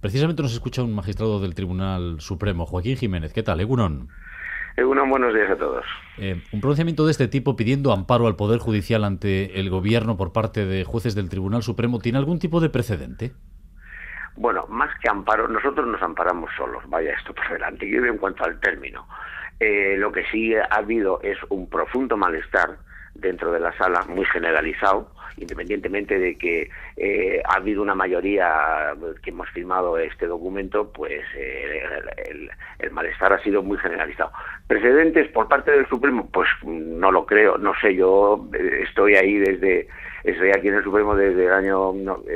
Precisamente nos escucha un magistrado del Tribunal Supremo, Joaquín Jiménez. ¿Qué tal, Egunon? Buenos días a todos. Un pronunciamiento de este tipo pidiendo amparo al Poder Judicial ante el Gobierno por parte de jueces del Tribunal Supremo, ¿tiene algún tipo de precedente? Bueno, más que amparo, nosotros nos amparamos solos, vaya esto por delante. Yo en cuanto al término, lo que sí ha habido es un profundo malestar dentro de la sala, muy generalizado, independientemente de que ha habido una mayoría que hemos firmado este documento, pues el malestar ha sido muy generalizado. ¿Precedentes por parte del Supremo? Pues no lo creo, no sé, yo estoy aquí en el Supremo desde el año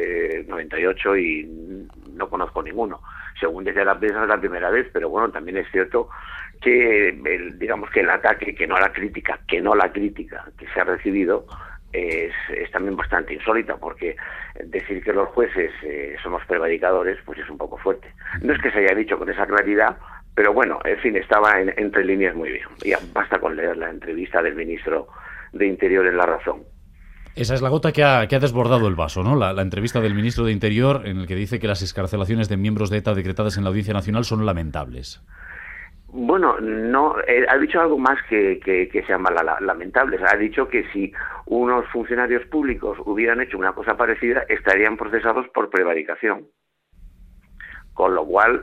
98 y no conozco ninguno. Según dice la prensa es la primera vez, pero bueno, también es cierto que digamos que el ataque, que no la crítica que se ha recibido es también bastante insólita, porque decir que los jueces somos prevaricadores pues es un poco fuerte. No es que se haya dicho con esa claridad, pero bueno, en fin, estaba entre líneas muy bien. Ya basta con leer la entrevista del ministro de Interior en La Razón. Esa es la gota que ha desbordado el vaso, ¿no? La entrevista del ministro de Interior en el que dice que las excarcelaciones de miembros de ETA decretadas en la Audiencia Nacional son lamentables. Bueno, no, ha dicho algo más que se llama lamentables. Ha dicho que si unos funcionarios públicos hubieran hecho una cosa parecida, estarían procesados por prevaricación. Con lo cual,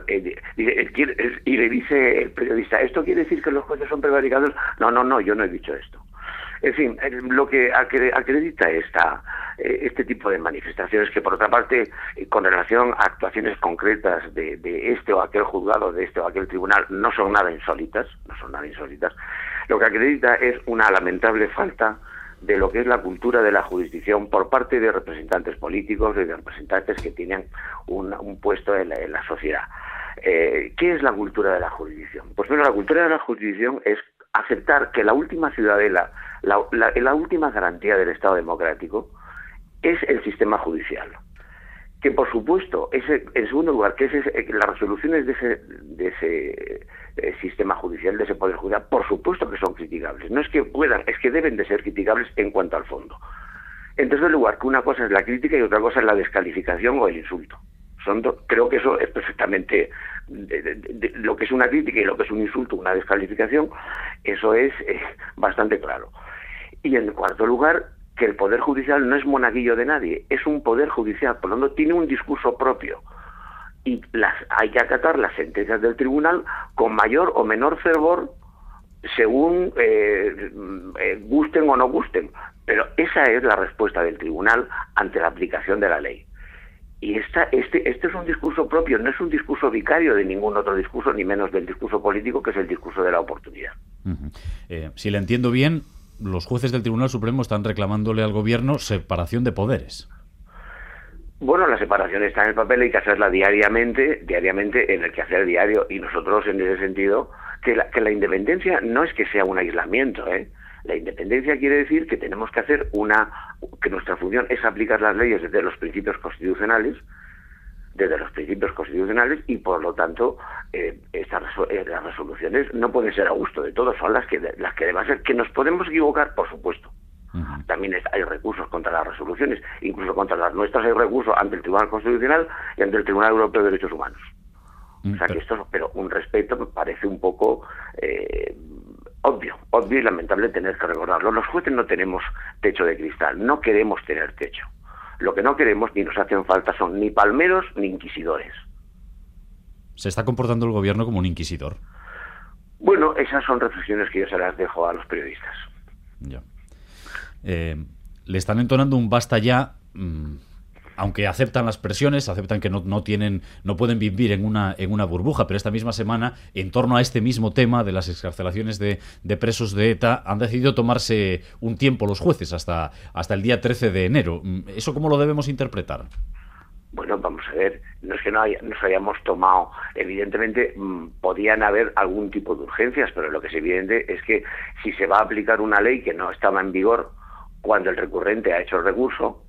y le dice el periodista, ¿esto quiere decir que los jueces son prevaricadores? No, yo no he dicho esto. En fin, lo que acredita este tipo de manifestaciones, que por otra parte, con relación a actuaciones concretas de este o aquel juzgado, de este o aquel tribunal, no son nada insólitas, lo que acredita es una lamentable falta de lo que es la cultura de la jurisdicción por parte de representantes políticos y de representantes que tienen un puesto en la sociedad. ¿Qué es la cultura de la jurisdicción? Pues bueno, la cultura de la jurisdicción es aceptar que la última ciudadela, la última garantía del Estado democrático es el sistema judicial. Que por supuesto, en segundo lugar, que las resoluciones de ese sistema judicial, de ese poder judicial, por supuesto que son criticables. No es que puedan, es que deben de ser criticables en cuanto al fondo. En tercer lugar, que una cosa es la crítica y otra cosa es la descalificación o el insulto. Creo que eso es perfectamente lo que es una crítica y lo que es un insulto, una descalificación, eso es bastante claro. Y en cuarto lugar, que el Poder Judicial no es monaguillo de nadie, es un Poder Judicial, por lo tanto tiene un discurso propio y hay que acatar las sentencias del tribunal con mayor o menor fervor según gusten o no gusten, pero esa es la respuesta del tribunal ante la aplicación de la ley. Y este es un discurso propio, no es un discurso vicario de ningún otro discurso, ni menos del discurso político, que es el discurso de la oportunidad. Si le entiendo bien, los jueces del Tribunal Supremo están reclamándole al Gobierno separación de poderes. Bueno, la separación está en el papel, hay que hacerla diariamente en el quehacer diario, y nosotros en ese sentido, que la independencia no es que sea un aislamiento, La independencia quiere decir que tenemos que hacer que nuestra función es aplicar las leyes desde los principios constitucionales, y por lo tanto las resoluciones no pueden ser a gusto de todos, son las que deben ser, que nos podemos equivocar, por supuesto. Uh-huh. También hay recursos contra las resoluciones, incluso contra las nuestras hay recursos ante el Tribunal Constitucional y ante el Tribunal Europeo de Derechos Humanos. O sea que pero un respeto me parece un poco obvio y lamentable tener que recordarlo. Los jueces no tenemos techo de cristal, no queremos tener techo. Lo que no queremos ni nos hacen falta son ni palmeros ni inquisidores. ¿Se está comportando el Gobierno como un inquisidor? Bueno, esas son reflexiones que yo se las dejo a los periodistas. Ya. Le están entonando un basta ya, aunque aceptan las presiones, aceptan que no pueden vivir en una burbuja, pero esta misma semana, en torno a este mismo tema de las excarcelaciones de presos de ETA, han decidido tomarse un tiempo los jueces hasta el día 13 de enero. ¿Eso cómo lo debemos interpretar? Bueno, vamos a ver, no es que nos hayamos tomado, evidentemente podían haber algún tipo de urgencias, pero lo que es evidente es que si se va a aplicar una ley que no estaba en vigor cuando el recurrente ha hecho el recurso,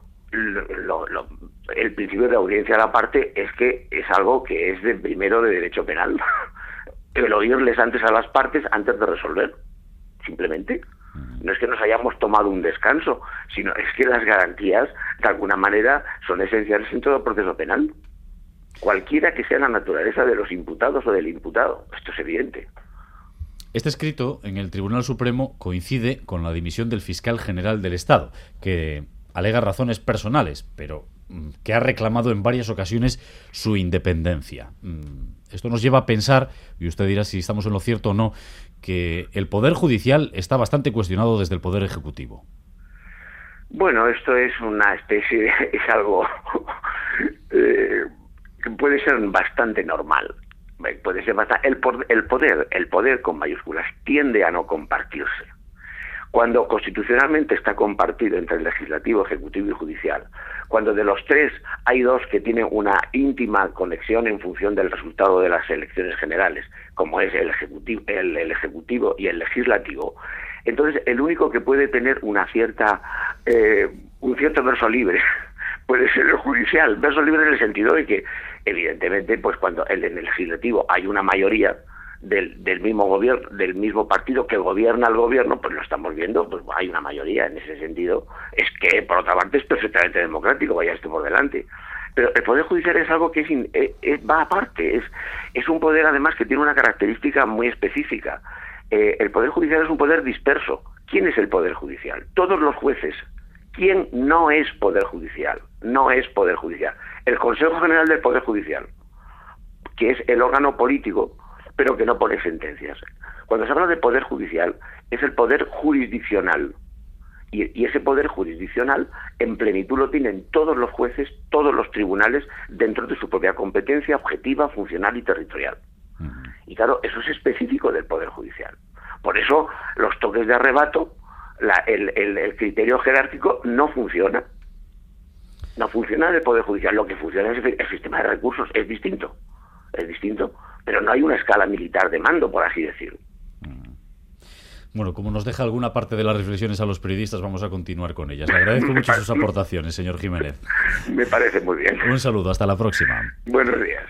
el principio de audiencia a la parte es que es algo que es primero de derecho penal. El oírles antes a las partes antes de resolver, simplemente. No es que nos hayamos tomado un descanso, sino es que las garantías, de alguna manera, son esenciales en todo el proceso penal. cualquiera que sea la naturaleza de los imputados o del imputado. Esto es evidente. Este escrito en el Tribunal Supremo coincide con la dimisión del fiscal general del Estado, que alega razones personales, pero que ha reclamado en varias ocasiones su independencia. Esto nos lleva a pensar, y usted dirá si estamos en lo cierto o no, que el Poder Judicial está bastante cuestionado desde el Poder Ejecutivo. Bueno, esto es una especie, es algo que puede ser bastante normal. Puede ser bastante, el poder con mayúsculas tiende a no compartirse. Cuando constitucionalmente está compartido entre el legislativo, ejecutivo y judicial, cuando de los tres hay dos que tienen una íntima conexión en función del resultado de las elecciones generales, como es el ejecutivo y el legislativo, entonces el único que puede tener un cierto verso libre puede ser el judicial. Verso libre en el sentido de que, evidentemente, pues cuando en el legislativo hay una mayoría del mismo gobierno, del mismo partido que gobierna el gobierno, pues lo estamos viendo, pues hay una mayoría en ese sentido. Es que, por otra parte, es perfectamente democrático, vaya esto por delante. Pero el Poder Judicial es algo que va aparte, es un poder además que tiene una característica muy específica. El Poder Judicial es un poder disperso. ¿Quién es el Poder Judicial? Todos los jueces. ¿Quién no es Poder Judicial? No es Poder Judicial. El Consejo General del Poder Judicial, que es el órgano político, pero que no pone sentencias. Cuando se habla de Poder Judicial, es el poder jurisdiccional. Y ese poder jurisdiccional, en plenitud, lo tienen todos los jueces, todos los tribunales, dentro de su propia competencia objetiva, funcional y territorial. Y claro, eso es específico del Poder Judicial. Por eso, los toques de arrebato, el criterio jerárquico no funciona. No funciona en el Poder Judicial. Lo que funciona es el sistema de recursos. Es distinto, pero no hay una escala militar de mando, por así decirlo. Bueno, como nos deja alguna parte de las reflexiones a los periodistas, vamos a continuar con ellas. Le agradezco mucho sus aportaciones, señor Jiménez. Me parece muy bien. Un saludo, hasta la próxima. Buenos días.